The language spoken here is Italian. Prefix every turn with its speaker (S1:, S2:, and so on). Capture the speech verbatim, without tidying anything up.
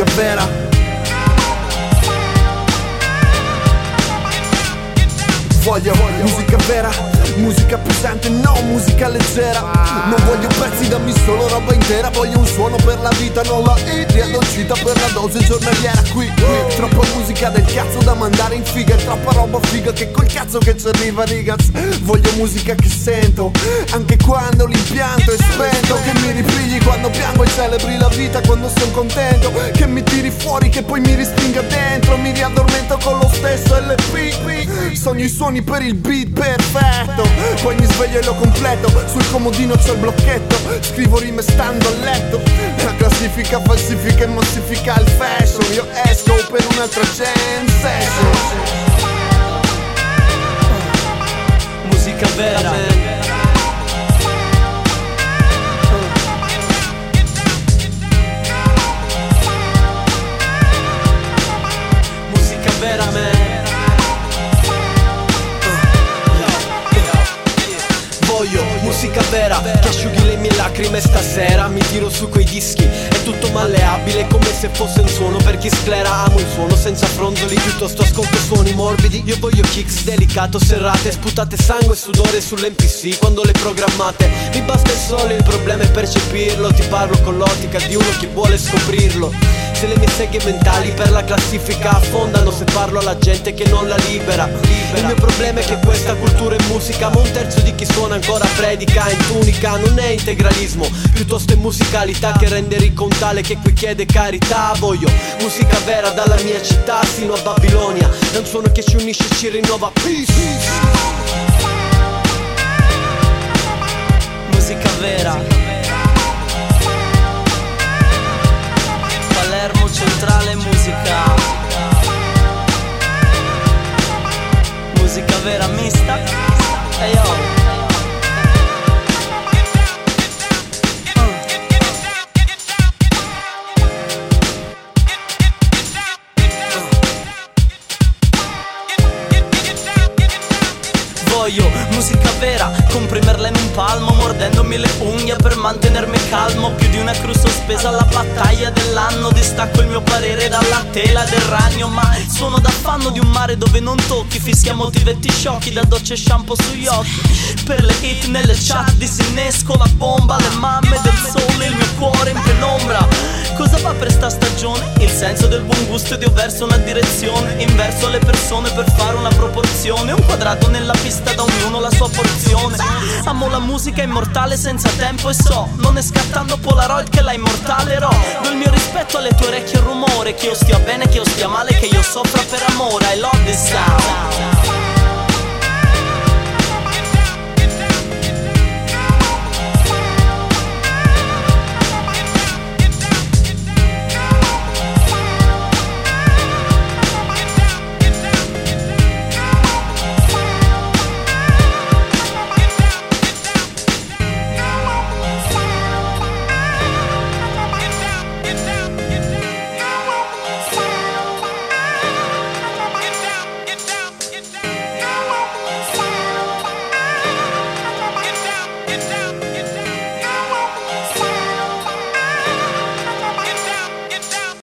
S1: musica vera. Voglio, voglio musica vera, musica pesante, no musica leggera. Non voglio pezzi, dammi solo roba intera. Voglio un suono per la vita, non la hit riaddolcita per la dose giornaliera. Qui, qui, troppa musica del cazzo da mandare in figa. Troppa roba figa che col cazzo che ci arriva, ragazzi. Voglio musica che sento, anche quando l'impianto è spento. Che mi ripigli quando piango e celebri la vita quando sono contento. Che mi tiri fuori, che poi mi respinga dentro. Mi riaddormento con lo stesso L P. Sogno i suoni per il beat perfetto, poi mi sveglio e lo completo. Sul comodino c'ho il blocchetto, scrivo rime stando a letto. La classifica falsifica e massifica il fashion. Io esco per un'altra jam session.
S2: Musica vera, musica vera, man. Musica vera, che asciughi le mie lacrime stasera. Mi tiro su quei dischi, è tutto malleabile come se fosse un suono per chi sclera. Amo il suono senza fronzoli, piuttosto ascolto suoni morbidi. Io voglio kicks delicato, serrate, sputate sangue e sudore sull'M P C quando le programmate. Mi basta il solo, il problema è percepirlo. Ti parlo con l'ottica di uno che vuole scoprirlo. Se le mie seghe mentali per la classifica affondano, se parlo alla gente che non la libera. Il mio problema è che questa cultura è musica, ma un terzo di chi suona ancora predica in tunica. Non è integralismo, piuttosto è musicalità che rende ricco un tale che qui chiede carità. Voglio musica vera dalla mia città sino a Babilonia. È un suono che ci unisce e ci rinnova. Peace. Musica vera. Palermo centrale musica. Musica vera mista. Hey yo. Voglio musica vera, comprimerla in un palmo, mordendomi le unghie per mantenermi calmo. Più di una cru sospesa alla battaglia dell'anno. Distacco il mio parere dalla tela del ragno, ma il suono d'affanno di un mare dove non tocchi. Fischia motivetti sciocchi da docce e shampoo sugli occhi. Per le hit nelle chat disinnesco la bomba. Le mamme del sole, il mio cuore in penombra. Cosa va per sta stagione? Il senso del buon gusto ed io verso una direzione. Inverso le persone per fare una proporzione. Un quadrato nella pista, da ognuno la sua porzione. Amo la musica immortale senza tempo e so, non è scattando Polaroid che la immortalerò. Do il mio rispetto alle tue orecchie il rumore. Che io stia bene, che io stia male, che io soffra per amore. I love this sound.